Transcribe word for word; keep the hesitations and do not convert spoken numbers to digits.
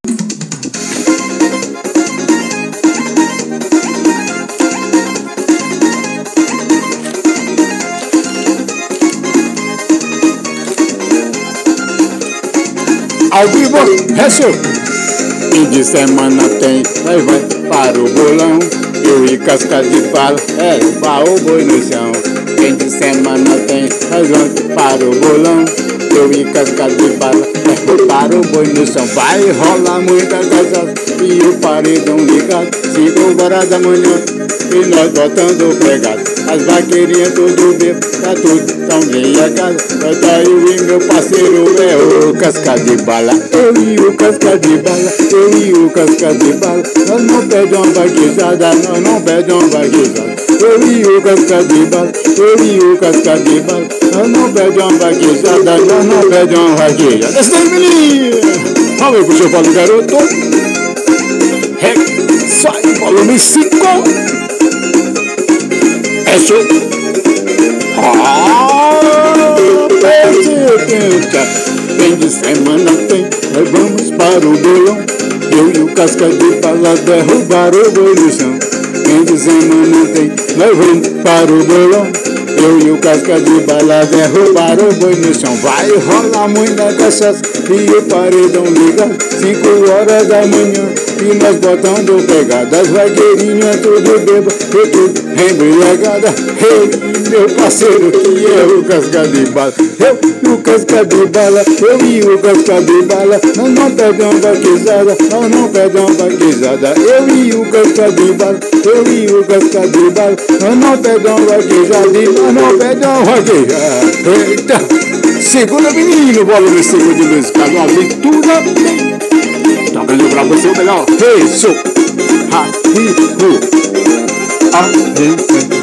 Ao vivo, resto. Fim de semana tem, vai, vai para o bolão. Eu e casca de bala, é, vai o boi no chão. Fim de semana tem, vai, vai para o bolão. Eu e casca de bala, é, para o boi no chão. Vai rolar muita cachaça e o paredão ligado. Cinco horas da manhã e nós botando pregado. As vaqueirinhas tudo bem, tá tudo tão bem a casa. Nós tá eu e meu parceiro é o casca de bala. Eu e o casca de bala, eu e o casca de bala. Nós não pede uma vaquejada, nós não pede uma vaquejada. Eu e o casca de bala, eu e o casca de bala. Nós não pede uma vaquejada, nós não pede uma vaquejada. Esse daí, menino! Vamos aí pro seu Paulo Garoto. É, sai, volume cinco. É show. Ah, fim de semana tem, nós vamos para o bolão. Eu e o casca de bala derrubar o boi no chão. Fim de semana tem, nós vamos para o bolão. Eu e o casca de bala derrubar o boi no chão. Vai rolar muita cachaça e o paredão ligado. Cinco horas da manhã e nós botando pegada. As vaqueirinhas tudo bêbado e tudo embriagada. Eu e meu parceiro que é o casca de bala. Eu e o casca de bala, eu e o casca de bala. Nós não pegamos vaquejada, nós não pegamos vaquejada. Eu e o casca de bala, eu e o casca de bala. Nós não pegamos vaquejada e nós não pegamos vaquejada. Eita! Segunda, menino, volume cinco de música, uma aventura. Tocando pra você o melhor. Isso! Ha, hi, hu. Ah,